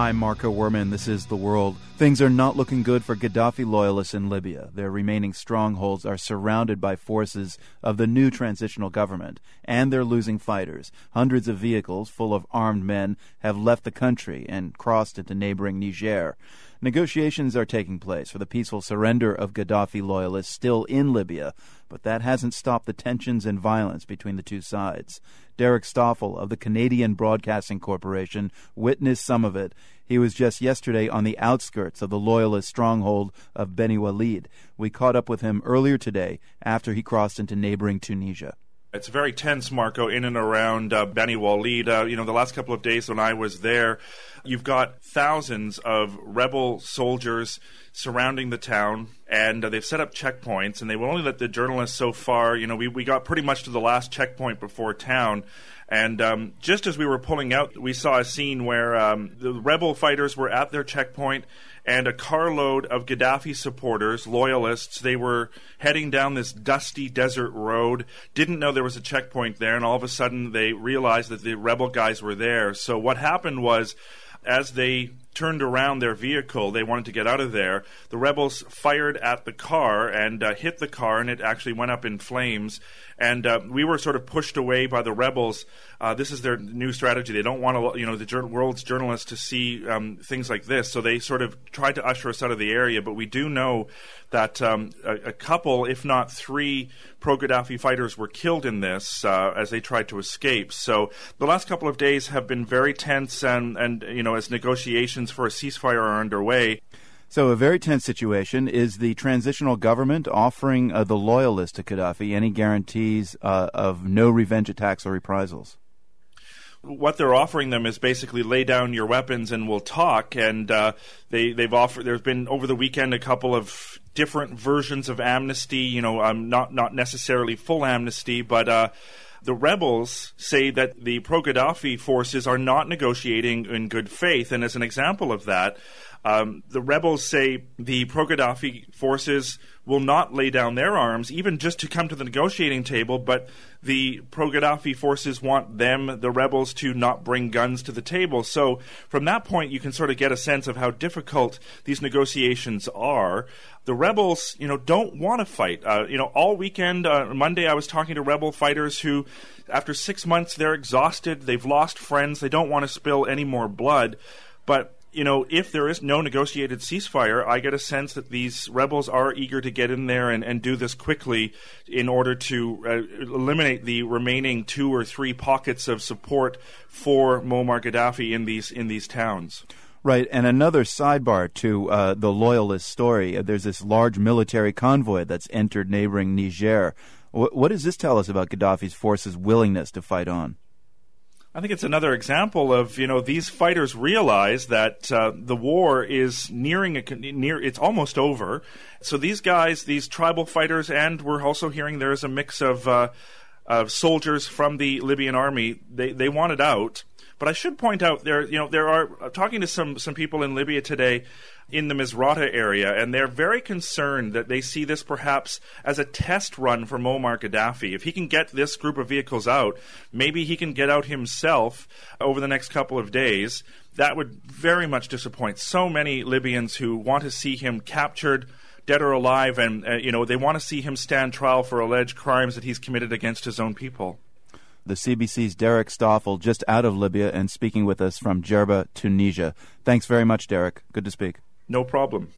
I'm Marco Werman. This is The World. Things are not looking good for Gaddafi loyalists in Libya. Their remaining strongholds are surrounded by forces of the new transitional government, and they're losing fighters. Hundreds of vehicles full of armed men have left the country and crossed into neighboring Niger. Negotiations are taking place for the peaceful surrender of Gaddafi loyalists still in Libya, but that hasn't stopped the tensions and violence between the two sides. Derek Stoffel of the Canadian Broadcasting Corporation witnessed some of it. He was just yesterday on the outskirts of the loyalist stronghold of Beni Walid. We caught up with him earlier today after he crossed into neighboring Tunisia. It's very tense, Marco, in and around Beni Walid. The last couple of days when I was there, you've got thousands of rebel soldiers surrounding the town, and they've set up checkpoints, and they will only let the journalists so far. We got pretty much to the last checkpoint before town, and just as we were pulling out, we saw a scene where the rebel fighters were at their checkpoint, and a carload of Gaddafi supporters, loyalists, they were heading down this dusty desert road, didn't know there was a checkpoint there, and all of a sudden they realized that the rebel guys were there. So what happened was, as they turned around their vehicle, they wanted to get out of there, the rebels fired at the car and hit the car, and it actually went up in flames. And we were sort of pushed away by the rebels. This is their new strategy. They don't want the world's journalists to see things like this, so they sort of tried to usher us out of the area. But we do know that a couple, if not three, pro-Gaddafi fighters were killed in this as they tried to escape. So the last couple of days have been very tense, and as negotiations for a ceasefire are underway. So a very tense situation. Is the transitional government offering the loyalists to Gaddafi any guarantees of no revenge attacks or reprisals? What they're offering them is basically lay down your weapons and we'll talk. And they've offered. There's been over the weekend a couple of different versions of amnesty. Not necessarily full amnesty, but. The rebels say that the pro-Gaddafi forces are not negotiating in good faith, and as an example of that, the rebels say the pro-Gaddafi forces will not lay down their arms, even just to come to the negotiating table, but the pro-Gaddafi forces want the rebels, to not bring guns to the table. So from that point, you can sort of get a sense of how difficult these negotiations are. The rebels, don't want to fight. All weekend, Monday, I was talking to rebel fighters who, after 6 months, they're exhausted, they've lost friends, they don't want to spill any more blood. But if there is no negotiated ceasefire, I get a sense that these rebels are eager to get in there and do this quickly in order to eliminate the remaining 2 or 3 pockets of support for Muammar Gaddafi in these towns. Right, and another sidebar to the loyalist story, there's this large military convoy that's entered neighboring Niger. What does this tell us about Gaddafi's forces' willingness to fight on? I think it's another example of, these fighters realize that the war is it's almost over. So these guys, these tribal fighters, and we're also hearing there's a mix of soldiers from the Libyan army, they want it out. But I should point out there are talking to some people in Libya today in the Misrata area, and they're very concerned that they see this perhaps as a test run for Muammar Gaddafi. If he can get this group of vehicles out, maybe he can get out himself over the next couple of days. That would very much disappoint so many Libyans who want to see him captured, dead or alive, and they want to see him stand trial for alleged crimes that he's committed against his own people. The CBC's Derek Stoffel, just out of Libya and speaking with us from Djerba, Tunisia. Thanks very much, Derek. Good to speak. No problem.